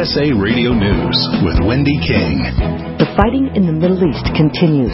USA Radio News with Wendy King. The fighting in the Middle East continues.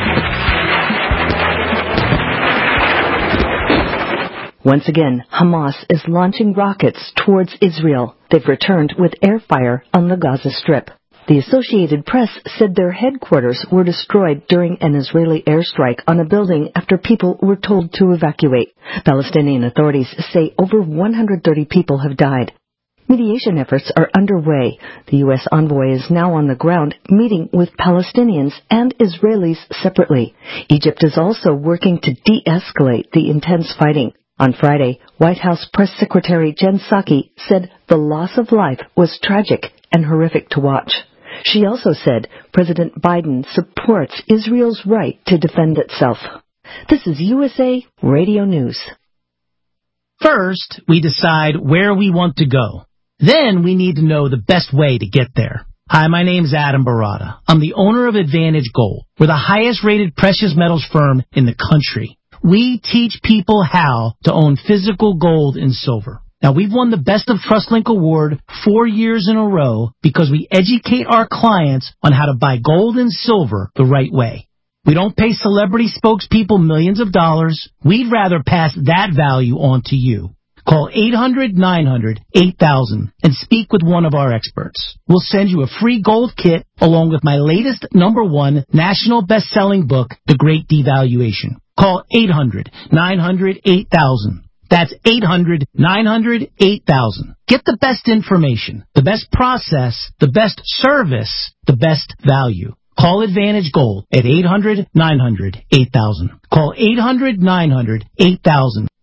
Once again, Hamas is launching rockets towards Israel. They've returned with air fire on the Gaza Strip. The Associated Press said their headquarters were destroyed during an Israeli airstrike on a building after people were told to evacuate. Palestinian authorities say over 130 people have died. Mediation efforts are underway. The U.S. envoy is now on the ground meeting with Palestinians and Israelis separately. Egypt is also working to de-escalate the intense fighting. On Friday, White House Press Secretary Jen Psaki said the loss of life was tragic and horrific to watch. She also said President Biden supports Israel's right to defend itself. This is USA Radio News. First, we decide where we want to go. Then we need to know the best way to get there. Hi, my name's Adam Barada. I'm the owner of Advantage Gold. We're the highest rated precious metals firm in the country. We teach people how to own physical gold and silver. Now, we've won the Best of TrustLink Award 4 years in a row because we educate our clients on how to buy gold and silver the right way. We don't pay celebrity spokespeople millions of dollars. We'd rather pass that value on to you. Call 800-900-8000 and speak with one of our experts. We'll send you a free gold kit along with my latest #1 national best-selling book, The Great Devaluation. Call 800-900-8000. That's 800-900-8000. Get the best information, the best process, the best service, the best value. Call Advantage Gold at 800-900-8000. Call 800-900-8000.